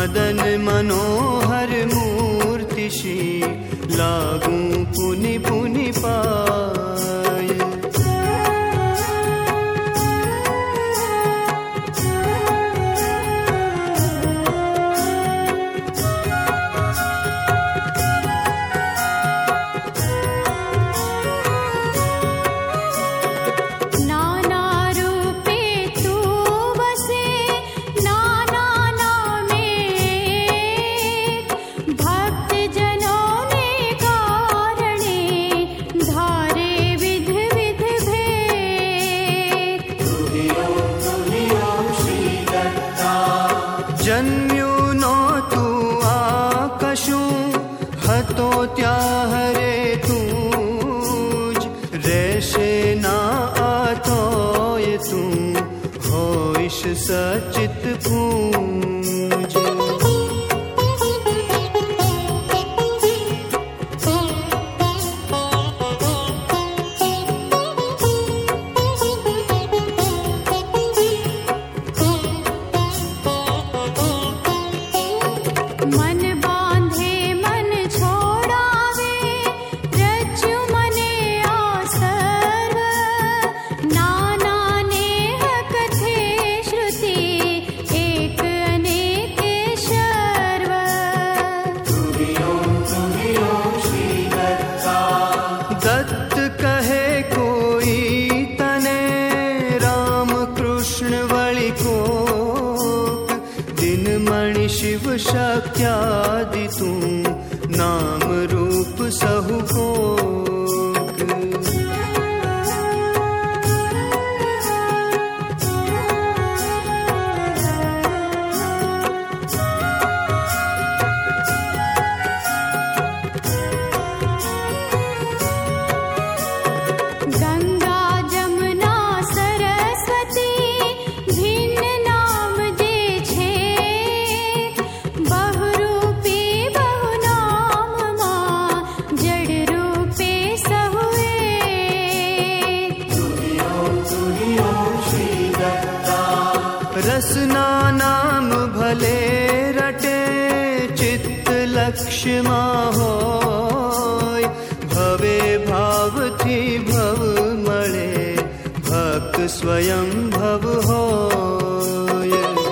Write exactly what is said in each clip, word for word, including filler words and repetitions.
मदन मनोहर मूर्ति श्री लागू पुनि पुनि पाय। जन्म्यु नो तू आकशु हतो त्याहरे तूज रेशे ना आतोय तू होइश सचित पूज। मन बांधे मन छोड़ावे रज्जु मने आसर्व नाना नेह कथे श्रुति एक अनेके शर्व। दत्त कहे कोई तने राम कृष्ण वळि कोक दिन मणि शिव शक्यादि तू नाम रूप सहु कोक। गंगा जमुना सरस्वती भिन्न नाम जे छे बहुरूपी बहु नाम मां जड़ रूपे सहु एक। रसना नाम भले रटे चित्त लक्ष्य मां होय भवे भाव थी भव मळे भक्त स्वयं भव होय।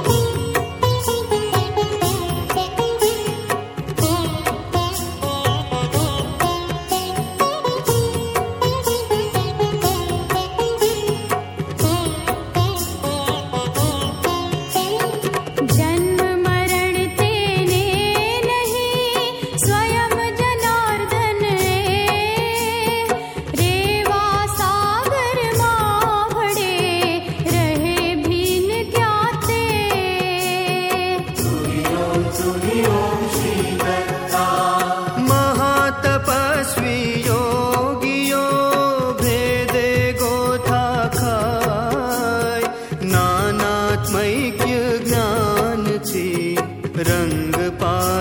जन्म मरण तेने नहीं स्वयं जनार्दन रेवा सागर मां भड़े रहे भीन ज्ञाते। महातपस्वी योगियो भेदे गोथा खाय नानात्मैक्य ज्ञान थी रंग पा